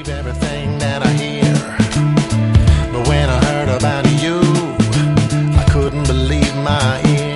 everything that I hear. But when I heard about you, I couldn't believe my ears.